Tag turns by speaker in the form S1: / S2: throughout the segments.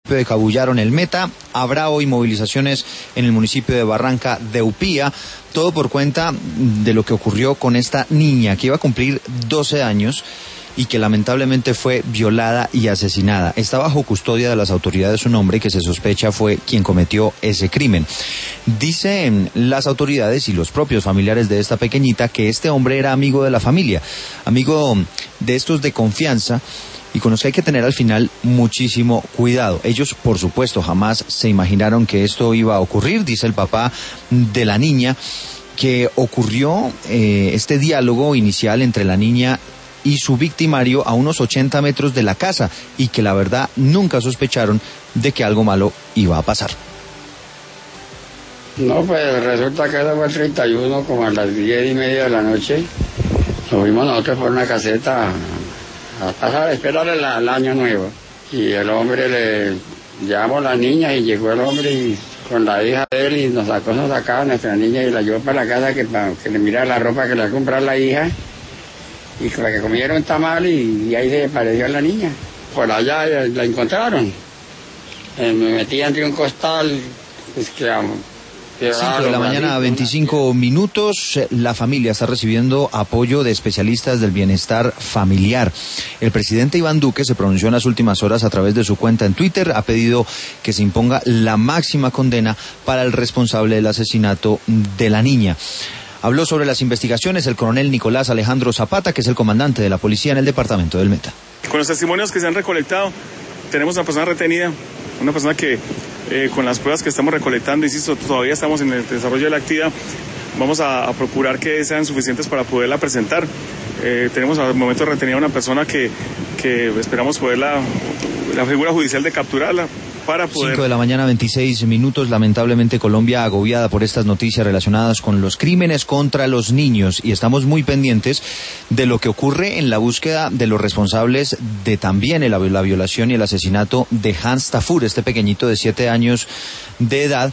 S1: de Cabullaro, El Meta. Habrá hoy movilizaciones en el municipio de Barranca de Upía, todo por cuenta de lo que ocurrió con esta niña que iba a cumplir 12 años y que lamentablemente fue violada y asesinada. Está bajo custodia de las autoridades un hombre que se sospecha fue quien cometió ese crimen. Dicen las autoridades y los propios familiares de esta pequeñita que este hombre era amigo de la familia, amigo de estos de confianza, y con los que hay que tener al final muchísimo cuidado. Ellos, por supuesto, jamás se imaginaron que esto iba a ocurrir. Dice el papá de la niña que ocurrió este diálogo inicial entre la niña y su victimario a unos 80 metros de la casa, y que la verdad nunca sospecharon de que algo malo iba a pasar.
S2: No, pues resulta que eso fue el 31, como a las 10:30 de la noche. Nos fuimos nosotros por una caseta a pasar a esperar el año nuevo. Y el hombre le llamó a la niña y llegó el hombre y con la hija de él y nos sacaba a nuestra niña y la llevó para la casa que le mirara la ropa que le iba a comprar la hija. Y para que comieron tamal y ahí se apareció la niña. Por allá la encontraron. Me metí entre un costal, pues que
S1: 5 de la mañana, 25 minutos. La familia está recibiendo apoyo de especialistas del bienestar familiar. El presidente Iván Duque se pronunció en las últimas horas a través de su cuenta en Twitter. Ha pedido que se imponga la máxima condena para el responsable del asesinato de la niña. Habló sobre las investigaciones el coronel Nicolás Alejandro Zapata, que es el comandante de la policía en el departamento del Meta.
S3: Con los testimonios que se han recolectado, tenemos una persona retenida, una persona que con las pruebas que estamos recolectando, insisto, todavía estamos en el desarrollo de la actividad, vamos a procurar que sean suficientes para poderla presentar. Tenemos al momento retenida una persona que esperamos poder la figura judicial de capturarla.
S1: 5 de la mañana, 26 minutos. Lamentablemente Colombia agobiada por estas noticias relacionadas con los crímenes contra los niños, y estamos muy pendientes de lo que ocurre en la búsqueda de los responsables de también la violación y el asesinato de Hans Tafur, este pequeñito de 7 años de edad,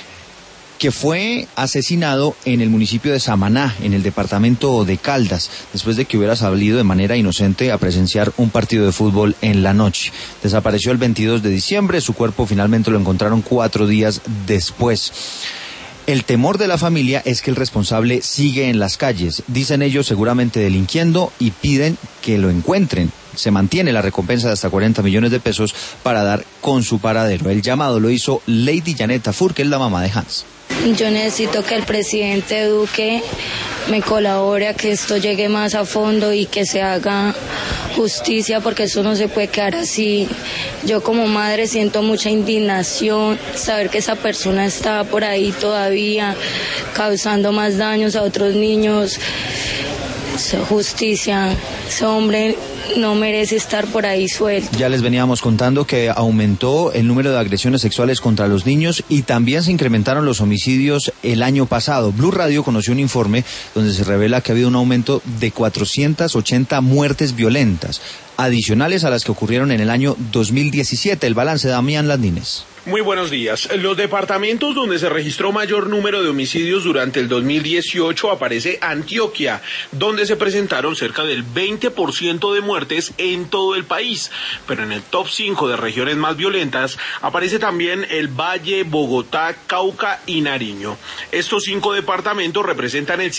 S1: que fue asesinado en el municipio de Samaná, en el departamento de Caldas, después de que hubiera salido de manera inocente a presenciar un partido de fútbol en la noche. Desapareció el 22 de diciembre, su cuerpo finalmente lo encontraron 4 días después. El temor de la familia es que el responsable sigue en las calles, dicen ellos seguramente delinquiendo, y piden que lo encuentren. Se mantiene la recompensa de hasta 40 millones de pesos para dar con su paradero. El llamado lo hizo Lady Janet Tafur, que es la mamá de Hans.
S4: Yo necesito que el presidente Duque me colabore a que esto llegue más a fondo y que se haga justicia, porque eso no se puede quedar así. Yo como madre siento mucha indignación saber que esa persona está por ahí todavía causando más daños a otros niños. Justicia, ese hombre no merece estar por ahí suelto.
S1: Ya les veníamos contando que aumentó el número de agresiones sexuales contra los niños y también se incrementaron los homicidios el año pasado. Blue Radio conoció un informe donde se revela que ha habido un aumento de 480 muertes violentas, adicionales a las que ocurrieron en el año 2017. El balance de Damián Landines.
S5: Muy buenos días. Los departamentos donde se registró mayor número de homicidios durante el 2018 aparece Antioquia, donde se presentaron cerca del 20% de muertes en todo el país. Pero en el top 5 de regiones más violentas aparece también el Valle, Bogotá, Cauca y Nariño. Estos 5 departamentos representan el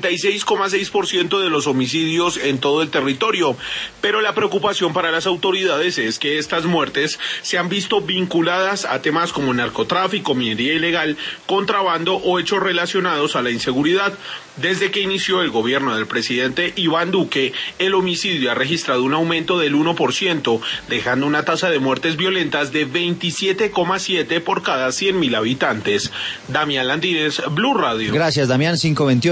S5: 56,6% de los homicidios en todo el territorio. Pero la preocupación para las autoridades es que estas muertes se han visto vinculadas a temas como narcotráfico, minería ilegal, contrabando o hechos relacionados a la inseguridad. Desde que inició el gobierno del presidente Iván Duque, el homicidio ha registrado un aumento del 1%, dejando una tasa de muertes violentas de 27,7 por cada 100.000 habitantes. Damián Landines, Blue Radio.
S1: Gracias, Damián. 5:28.